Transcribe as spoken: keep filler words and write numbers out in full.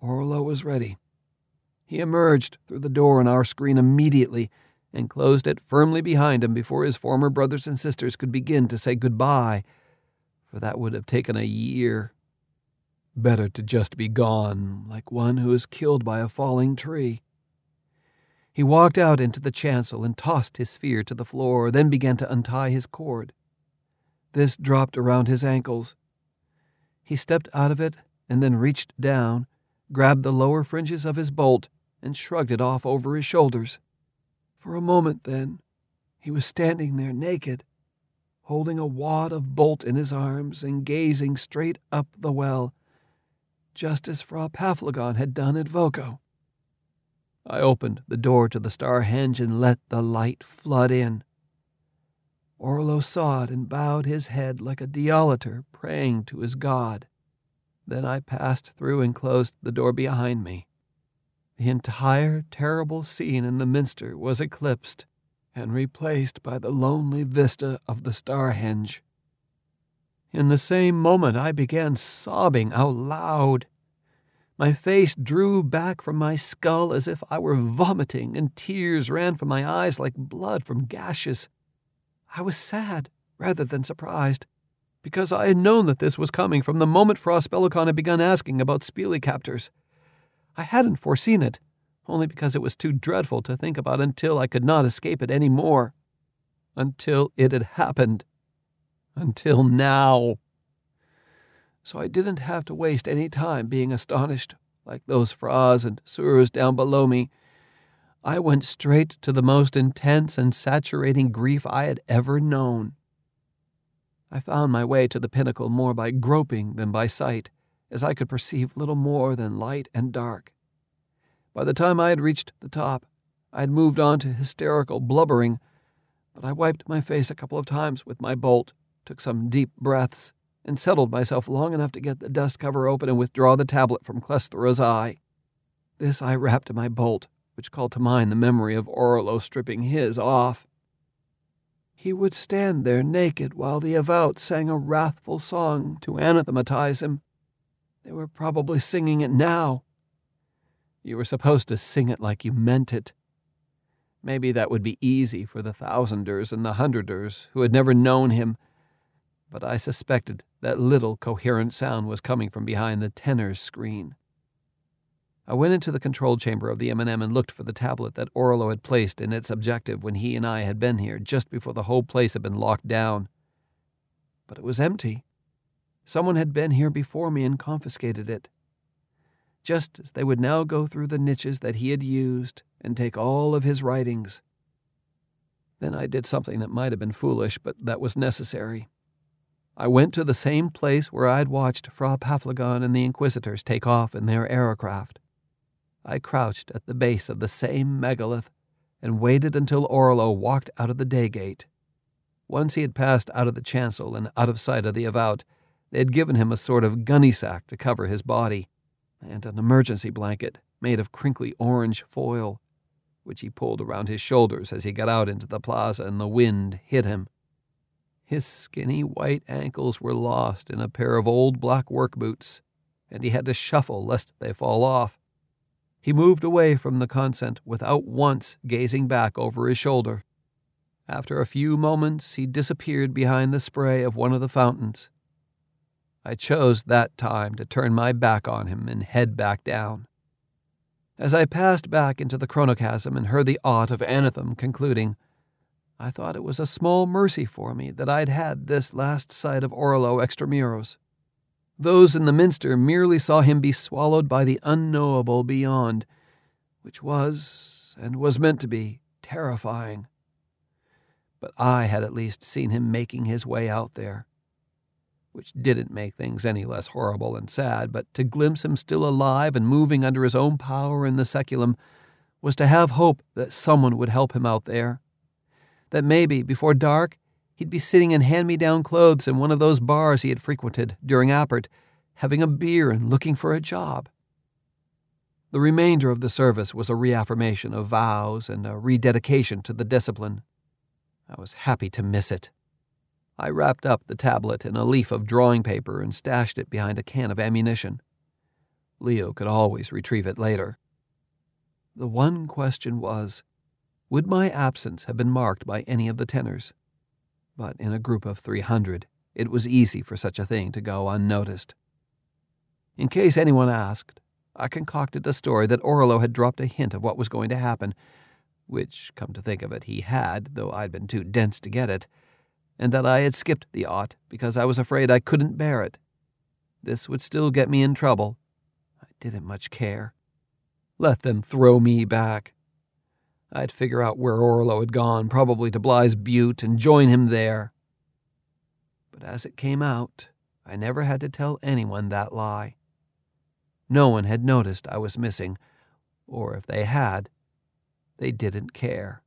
Orlo was ready. He emerged through the door on our screen immediately and closed it firmly behind him before his former brothers and sisters could begin to say goodbye, for that would have taken a year. Better to just be gone, like one who is killed by a falling tree. He walked out into the chancel and tossed his sphere to the floor, then began to untie his cord. This dropped around his ankles. He stepped out of it and then reached down, grabbed the lower fringes of his bolt, and shrugged it off over his shoulders. For a moment, then, he was standing there naked, holding a wad of bolt in his arms and gazing straight up the well, just as Fra Paphlagon had done at Voco. I opened the door to the Starhenge and let the light flood in. Orlo saw it and bowed his head like a Diolator praying to his god. Then I passed through and closed the door behind me. The entire terrible scene in the minster was eclipsed and replaced by the lonely vista of the Starhenge. In the same moment I began sobbing out loud. My face drew back from my skull as if I were vomiting, and tears ran from my eyes like blood from gashes. I was sad rather than surprised, because I had known that this was coming from the moment Fra Spellicon had begun asking about Spielecaptors. I hadn't foreseen it, only because it was too dreadful to think about until I could not escape it any more. Until it had happened. Until now. So I didn't have to waste any time being astonished, like those Fras and Sirs down below me. I went straight to the most intense and saturating grief I had ever known. I found my way to the pinnacle more by groping than by sight, as I could perceive little more than light and dark. By the time I had reached the top, I had moved on to hysterical blubbering, but I wiped my face a couple of times with my bolt, took some deep breaths, and settled myself long enough to get the dust cover open and withdraw the tablet from Klesthra's eye. This I wrapped in my bolt, which called to mind the memory of Orlo stripping his off. He would stand there naked while the Evout sang a wrathful song to anathematize him. They were probably singing it now. You were supposed to sing it like you meant it. Maybe that would be easy for the thousanders and the hundreders who had never known him, but I suspected that little coherent sound was coming from behind the tenor's screen. I went into the control chamber of the M and M and looked for the tablet that Orlo had placed in its objective when he and I had been here, just before the whole place had been locked down. But it was empty. Someone had been here before me and confiscated it. Just as they would now go through the niches that he had used and take all of his writings. Then I did something that might have been foolish, but that was necessary. I went to the same place where I had watched Fra Paphlagon and the Inquisitors take off in their aerocraft. I crouched at the base of the same megalith and waited until Orlo walked out of the day gate. Once he had passed out of the chancel and out of sight of the Evout, they had given him a sort of gunny sack to cover his body, and an emergency blanket made of crinkly orange foil, which he pulled around his shoulders as he got out into the plaza and the wind hit him. His skinny white ankles were lost in a pair of old black work boots, and he had to shuffle lest they fall off. He moved away from the consent without once gazing back over his shoulder. After a few moments, he disappeared behind the spray of one of the fountains. I chose that time to turn my back on him and head back down. As I passed back into the chronochasm and heard the aught of Anathem concluding, I thought it was a small mercy for me that I'd had this last sight of Orlo extramuros. Those in the minster merely saw him be swallowed by the unknowable beyond, which was, and was meant to be, terrifying. But I had at least seen him making his way out there, which didn't make things any less horrible and sad, but to glimpse him still alive and moving under his own power in the Seculum was to have hope that someone would help him out there. That maybe, before dark, he'd be sitting in hand-me-down clothes in one of those bars he had frequented during Appert, having a beer and looking for a job. The remainder of the service was a reaffirmation of vows and a rededication to the discipline. I was happy to miss it. I wrapped up the tablet in a leaf of drawing paper and stashed it behind a can of ammunition. Leo could always retrieve it later. The one question was, would my absence have been marked by any of the tenors? But in a group of three hundred, it was easy for such a thing to go unnoticed. In case anyone asked, I concocted a story that Orlo had dropped a hint of what was going to happen, which, come to think of it, he had, though I'd been too dense to get it, and that I had skipped the ought because I was afraid I couldn't bear it. This would still get me in trouble. I didn't much care. Let them throw me back. I'd figure out where Orlo had gone, probably to Bly's Butte, and join him there. But as it came out, I never had to tell anyone that lie. No one had noticed I was missing, or if they had, they didn't care.